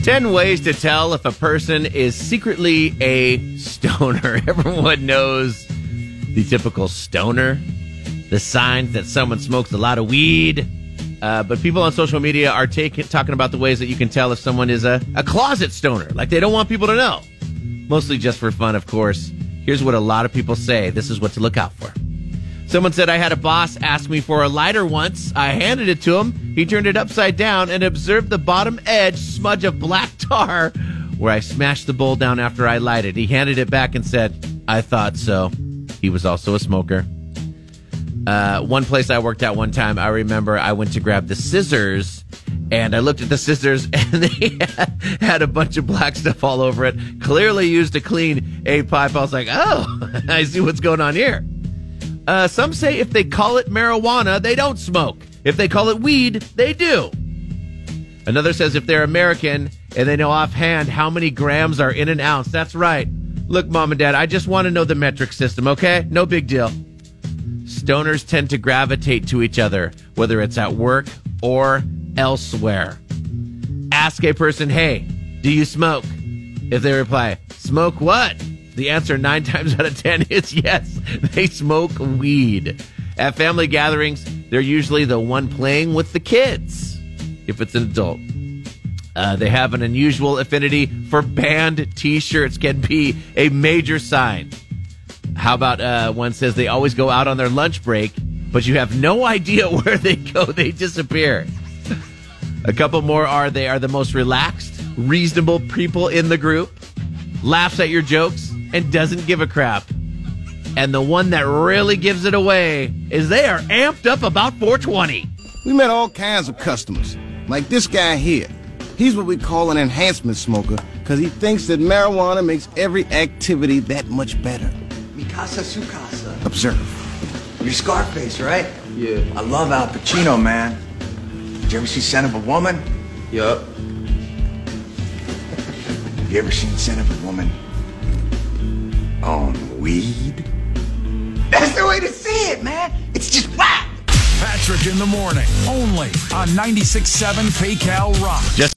10 ways to tell if a person is secretly a stoner. Everyone knows the typical stoner, the signs that someone smokes a lot of weed. But people on social media are talking about the ways that you can tell if someone is a closet stoner, like they don't want people to know. Mostly just for fun, of course. Here's what a lot of people say. This is what to look out for. Someone said, I had a boss ask me for a lighter once. I handed it to him. He turned it upside down and observed the bottom edge smudge of black tar where I smashed the bowl down after I lighted. He handed it back and said, I thought so. He was also a smoker. One place I worked at one time, I remember I went to grab the scissors and I looked at the scissors and they had a bunch of black stuff all over it. Clearly used to clean a pipe. I was like, oh, I see what's going on here. Some say if they call it marijuana, they don't smoke. If they call it weed, they do. Another says if they're American and they know offhand how many grams are in an ounce. That's right. Look, Mom and Dad, I just want to know the metric system, okay? No big deal. Stoners tend to gravitate to each other, whether it's at work or elsewhere. Ask a person, hey, do you smoke? If they reply, smoke what? The answer 9 times out of 10 is yes, they smoke weed. At family gatherings, they're usually the one playing with the kids, if it's an adult. They have an unusual affinity for band T-shirts, can be a major sign. How about one says they always go out on their lunch break, but you have no idea where they go. They disappear. A couple more are they are the most relaxed, reasonable people in the group, laughs at your jokes, and doesn't give a crap. And the one that really gives it away is they are amped up about 420. We met all kinds of customers, like this guy here. He's what we call an enhancement smoker because he thinks that marijuana makes every activity that much better. Mi casa su casa. Observe. You're Scarface, right? Yeah. I love Al Pacino, man. Did you ever see Son of a Woman? Yup. You ever seen Son of a Woman on weed? That's the way to see it, man. It's just whack. Patrick in the morning, only on 96.7 PayCal Rock.